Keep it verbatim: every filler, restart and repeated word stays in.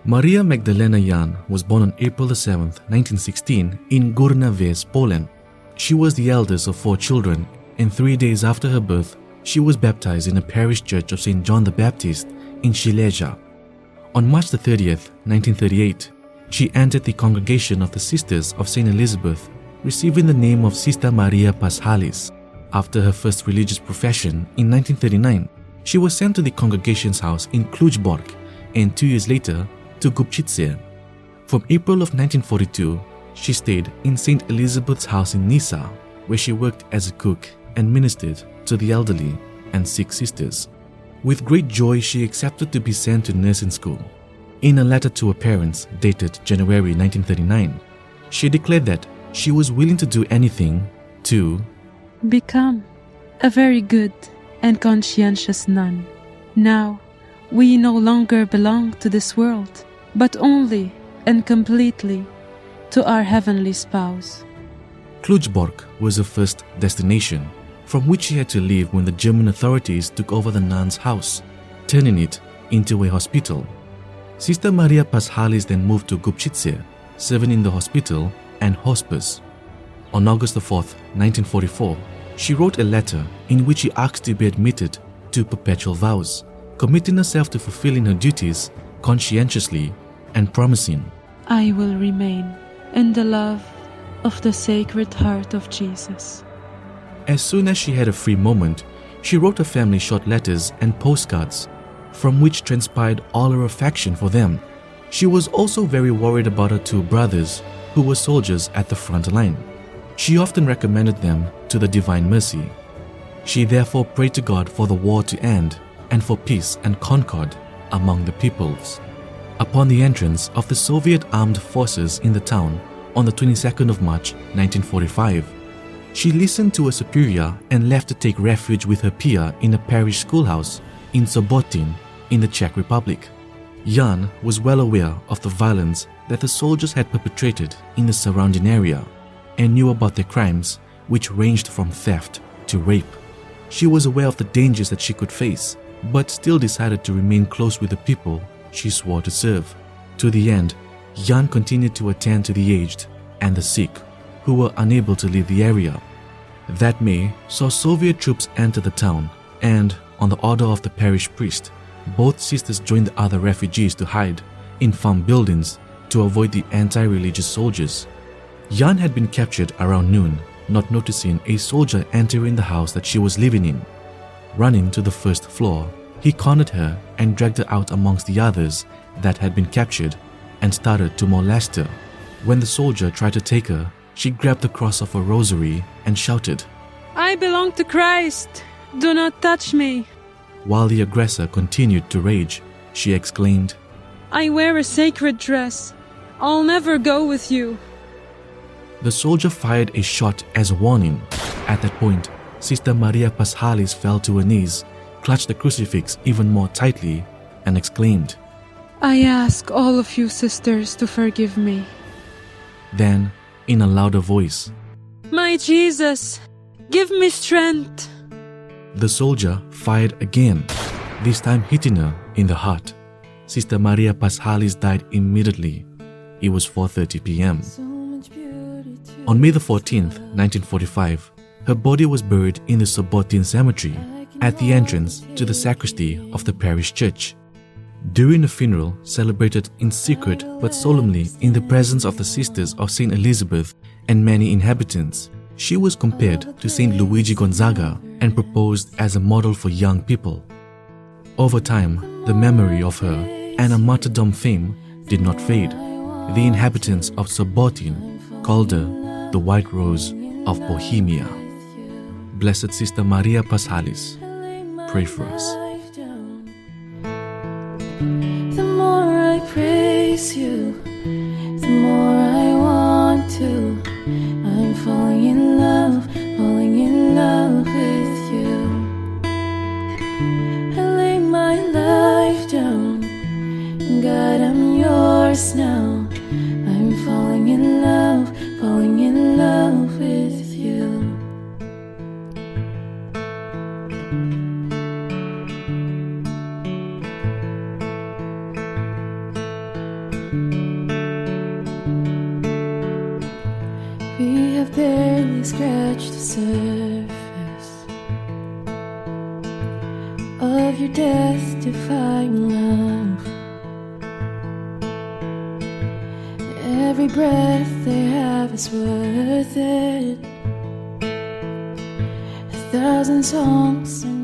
Maria Magdalena Jan was born on April the seventh, nineteen sixteen in Górna Wieś, Poland. She was the eldest of four children, and three days after her birth, she was baptized in a parish church of Saint John the Baptist in Silesia. On March the thirtieth, nineteen thirty-eight, she entered the congregation of the Sisters of Saint Elizabeth, receiving the name of Sister Maria Paschalis. After her first religious profession in nineteen thirty-nine, she was sent to the congregation's house in Kluczbork, and two years later to Głubczyce. From April of nineteen forty-two, she stayed in Saint Elizabeth's house in Nysa, where she worked as a cook and ministered to the elderly and sick sisters. With great joy, she accepted to be sent to nursing school. In a letter to her parents dated January nineteen thirty-nine, she declared that she was willing to do anything to become a very good and conscientious nun. Now, we no longer belong to this world, but only and completely to our heavenly spouse. Kluczbork was her first destination, from which she had to leave when the German authorities took over the nun's house, turning it into a hospital. Sister Maria Paschalis then moved to Głubczyce, serving in the hospital and hospice. On August the fourth, nineteen forty-four, she wrote a letter in which she asked to be admitted to perpetual vows, committing herself to fulfilling her duties conscientiously and promising, I will remain in the love of the Sacred Heart of Jesus. As soon as she had a free moment, she wrote her family short letters and postcards, from which transpired all her affection for them. She was also very worried about her two brothers, who were soldiers at the front line. She often recommended them to the Divine Mercy. She therefore prayed to God for the war to end and for peace and concord among the peoples. Upon the entrance of the Soviet armed forces in the town on the twenty-second of March nineteen forty-five, she listened to her superior and left to take refuge with her peer in a parish schoolhouse in Sobotin in the Czech Republic. Jan was well aware of the violence that the soldiers had perpetrated in the surrounding area and knew about their crimes, which ranged from theft to rape. She was aware of the dangers that she could face, but still decided to remain close with the people she swore to serve. To the end, Jan continued to attend to the aged and the sick who were unable to leave the area. That May saw Soviet troops enter the town, and on the order of the parish priest, both sisters joined the other refugees to hide in farm buildings to avoid the anti-religious soldiers. Jan had been captured around noon, not noticing a soldier entering the house that she was living in. Running to the first floor, he cornered her and dragged her out amongst the others that had been captured and started to molest her. When the soldier tried to take her, she grabbed the cross of her rosary and shouted, I belong to Christ! Do not touch me! While the aggressor continued to rage, she exclaimed, I wear a sacred dress. I'll never go with you. The soldier fired a shot as a warning. At that point, Sister Maria Paschalis fell to her knees, clutched the crucifix even more tightly, and exclaimed, I ask all of you sisters to forgive me. Then, in a louder voice, My Jesus, give me strength. The soldier fired again, this time hitting her in the heart. Sister Maria Paschalis died immediately. It was four thirty p m On May the fourteenth, nineteen forty-five, her body was buried in the Sobotin Cemetery at the entrance to the sacristy of the parish church. During the funeral, celebrated in secret but solemnly in the presence of the Sisters of Saint Elizabeth and many inhabitants, she was compared to Saint Luigi Gonzaga and proposed as a model for young people. Over time, the memory of her and her martyrdom fame did not fade. The inhabitants of Sobotin called her the White Rose of Bohemia. Blessed Sister Maria Paschalis, pray for us. The more I praise you, the more I want to. I'm falling in love, falling in love with you. I lay my life down, God, I'm yours now. I'm falling in love, falling in love with you. scratch the surface of your death-defying love. Every breath they have is worth it. A thousand songs